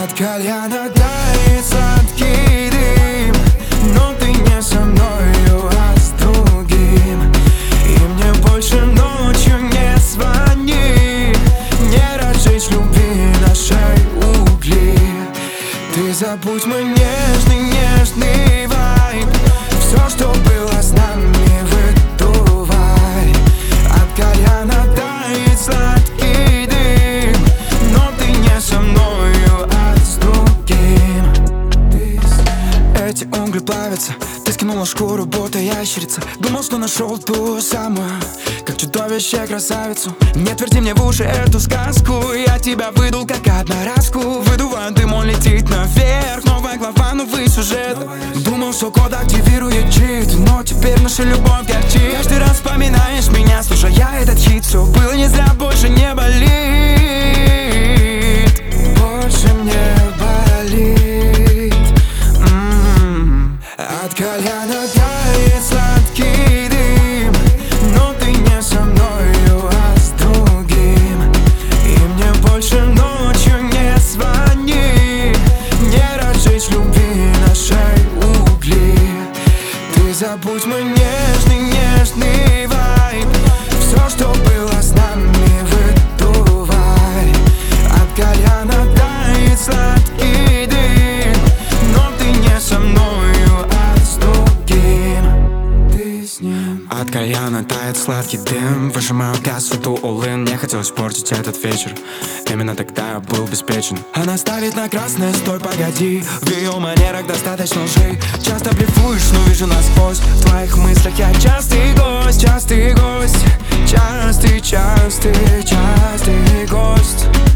От кальяна тает сладкий дым, но ты не со мною, а с другим. И мне больше ночью не звони, не разжечь любви нашей угли. Ты забудь мой нежный вайб, все, что было с нами, выдувай. От кальяна тает сладкий дым, но ты не со мною, а с другим. Эти угли плавятся, ты скинула шкуру, будто ящерица. Думал, что нашел ту самую, как чудовище красавицу. Не тверди мне в уши эту сказку, я тебя выдул как одноразку. Выдуваю дым, он летит наверх, новая глава, новый сюжет. Думал, что код активирует чит, но теперь наша любовь горчит. Каждый раз вспоминаешь меня, слушая этот хит. Все было не зря, больше не болит, больше не болит. От кальяна тает сладкий дым, но ты не со мною, а с другим. И мне больше ночью не звони, не разжечь любви нашей угли. Ты забудь мой нежный вайб, все, что было с нами, выдувай. От кальяна тает сладкий дым, но ты не со мною, а с другим. Ты с ним. От кальяна тает сладкий дым, выжимаю газ, суту all-in. Не хотел испортить этот вечер, именно тогда я был беспечен. Она ставит на красное, стой, погоди. В ее манерах достаточно лжи. Часто блефуешь, но вижу насквозь. В твоих мыслях я частый гость, частый гость. Частый гость.